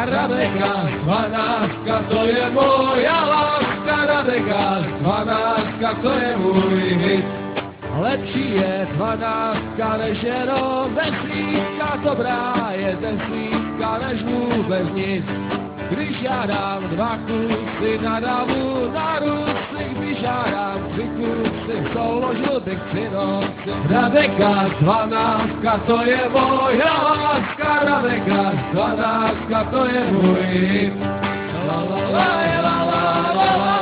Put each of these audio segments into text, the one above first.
Radeka, 12, to je moja láska, Radeka, 12, to je můj hit. Lepší je 12 než jenom desítka, dobrá je desítka než vůbec nic. Když já dám 2 kusy na davu, na ruci, když já dám 3 kusy, souložil bych 3 noci. Radeka, 12, to je moja láska, Radeka, 12, to je můj hit. La la la la la la la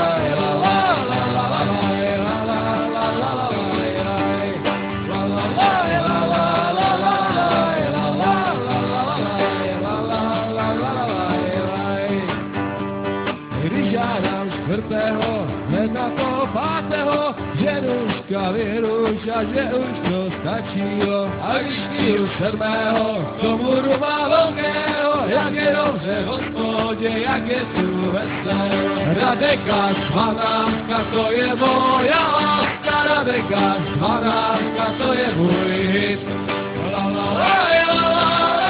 hned na to 5. Ženuška věruš a že už to stačilo. A když přijdu 7. k tomu ruma velkého, jak je dobře v hospodě, jak je tu veselo. Radeka, 12, to je moja láska, Radeka, 12, to je můj hit. La la la la la.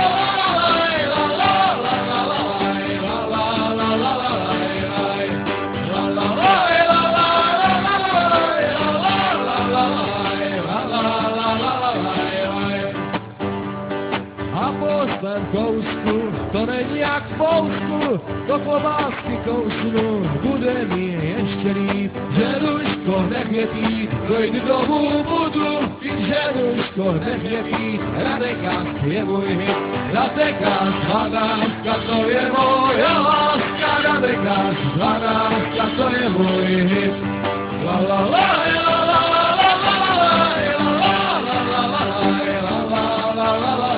Kousku, to není jak v Polsku, do klobásky kousnu, bude mi ještě líp. Ženuško, nech mě pít, dojdu domů, budu pít, ženuško, nech mě pít. Radeka je můj hit, Radeka, 12, to je moja láska, Radeka, 12, to je můj hit. La la la la la la la la la la la la la la.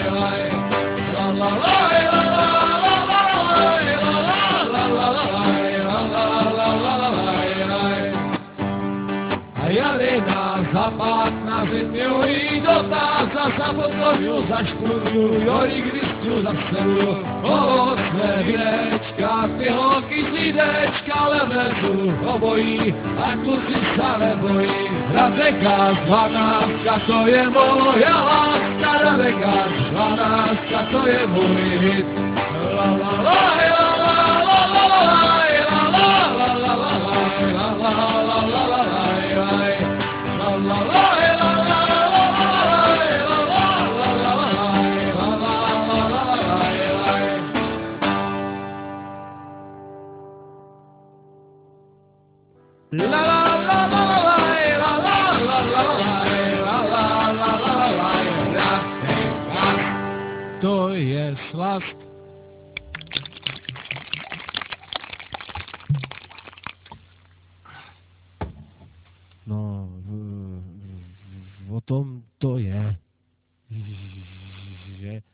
Zapad na zimňují dotáza, za pokoju, za štvrňu, jo i grisku za sedu. Ovocné vinečka, ty holky z lídečka, levezu obojí a kluci sa nebojí. Radeka, 12, to je moja láska, Radeka, 12, to je můj hit. La la la la la la la la la la la la la la la la. To je slast. No, o tom to je, že